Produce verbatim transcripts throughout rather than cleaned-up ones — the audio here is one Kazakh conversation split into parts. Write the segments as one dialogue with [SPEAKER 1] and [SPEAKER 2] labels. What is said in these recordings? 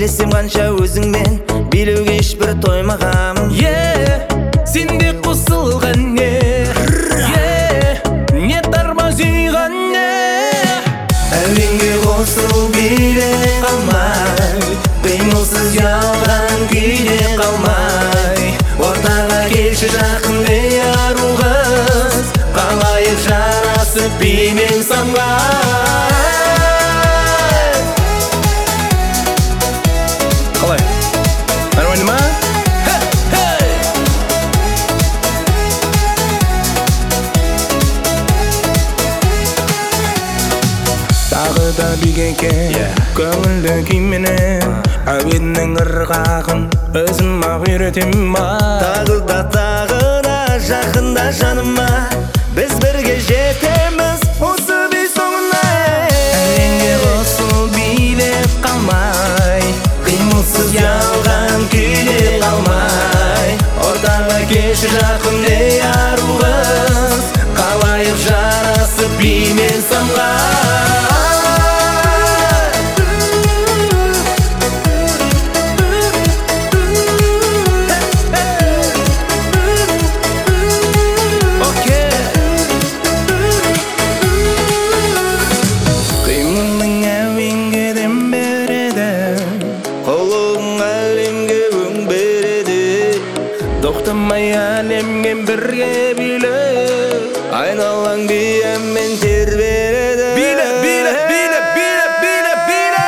[SPEAKER 1] Билесем қанша өзіңмен билеуге ешбір тоймағам.
[SPEAKER 2] Е, сенде қосылған не, е, не тормозиған не.
[SPEAKER 1] Әуенге қосыл биле қалмай, қимылсыз ұялған күйде қалмай. Ортаға келші жақынды ару қыз, қалайық жарасып би мен самғай.
[SPEAKER 2] Қалай? Нормально ма?
[SPEAKER 3] Тағы да бигенке көңілді күйменен әуеннің ырғағын өзім-ақ үйретем ма.
[SPEAKER 1] Тағы да тағы да жақында жаныма, біз бірге жетеміз осы би соңына.
[SPEAKER 3] Әуенге қосыл билеп қалмай,
[SPEAKER 1] Қимылсыз ұялған күйде қалмай. Ортаға келші жақынды ару қыз, қалайық жарасып би мен самғай.
[SPEAKER 3] қимылың әуенге дем береді,
[SPEAKER 1] Қолың әлемге өң береді.
[SPEAKER 3] тоқтамай әлеммен бірге биле,
[SPEAKER 1] Айналаң биеммен тербеледі.
[SPEAKER 2] Биле, биле, биле, биле, биле, биле.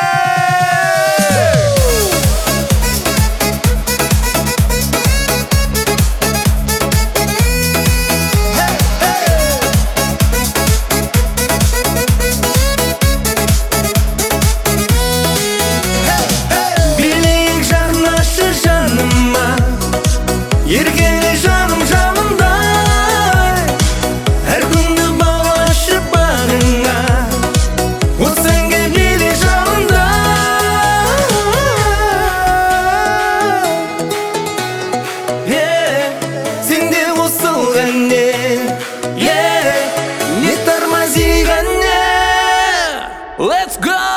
[SPEAKER 1] Билейік жақындашы жаныма, еркеле жаным жанымдай. Әр күнді балашы бағыңа, осы әнге биле жанымда. Сенде қосылған не, не тормозиған не.
[SPEAKER 2] Let's go!